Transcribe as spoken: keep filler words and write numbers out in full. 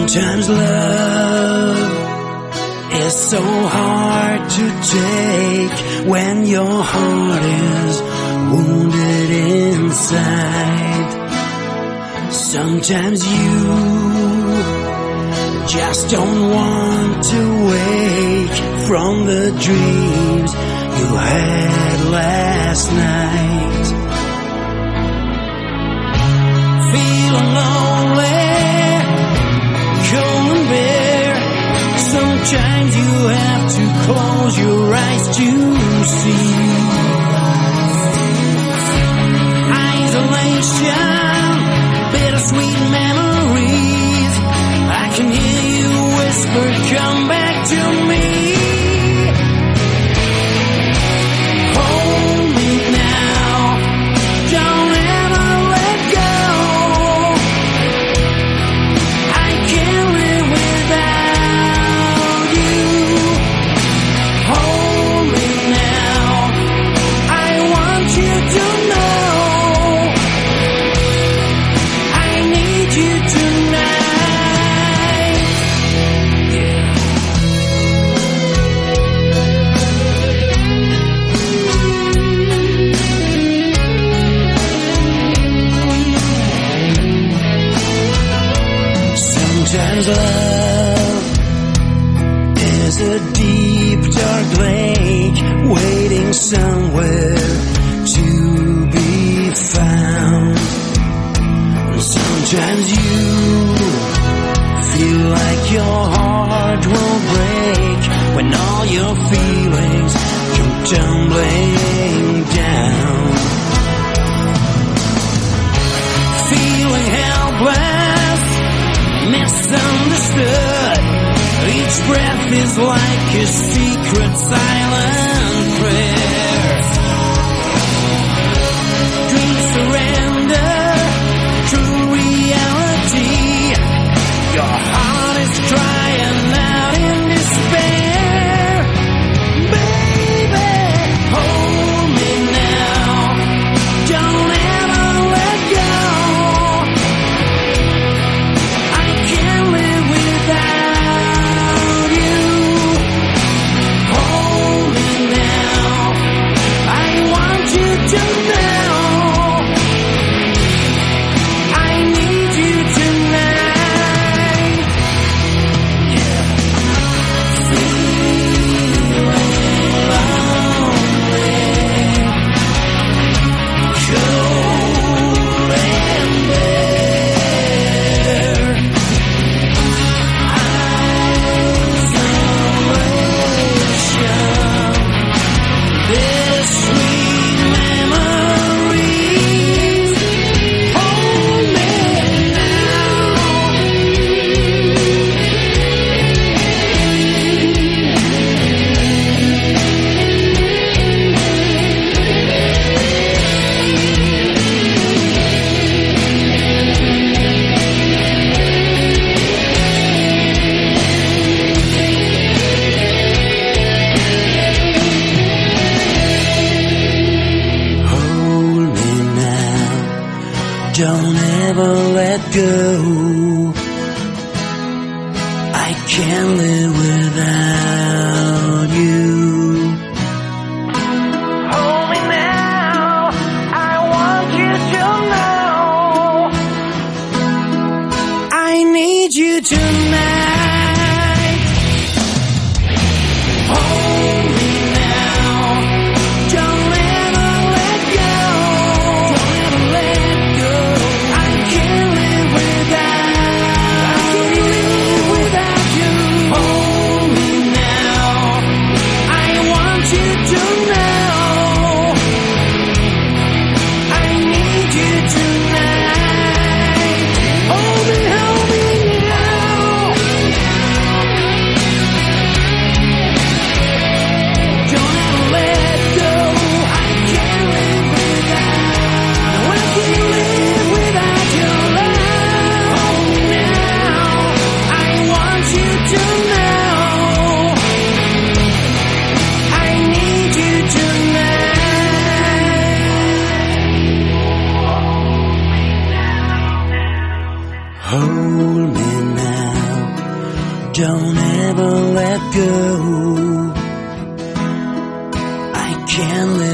Sometimes love is so hard to take when your heart is wounded inside. Sometimes you just don't want to wake from the dreams you had last night. Feeling lonely, cold and bare. Sometimes you have to close your eyes to see. Isolation, bittersweet memories. I can hear you whisper, come back to me. Hold me now, don't ever let go. I can't live without you. Hold me now, I want you to know I need you tonight. Yeah. Sometimes love is a deep dark lake waiting somewhere to be found. Sometimes you feel like your heart will break when all your feelings come tumbling down. Feeling helpless, misunderstood. Each breath is like a secret silent prayer. Dreams surrender, true reality. Your heart is crying out in despair. Baby, hold me now, don't ever let go. I can't live without you. Hold me now, I want you to know I need you tonight. Yeah. Feeling lonely, cold and bare. Isolation, bittersweet memories. Hold me Hold me now, don't ever let go. I can't live without you. Hold me now, I want you to know I need you tonight. Hold me now, don't ever let go. Don't ever let go. I can't live without. I can't live without you. Hold me now. go. I can't let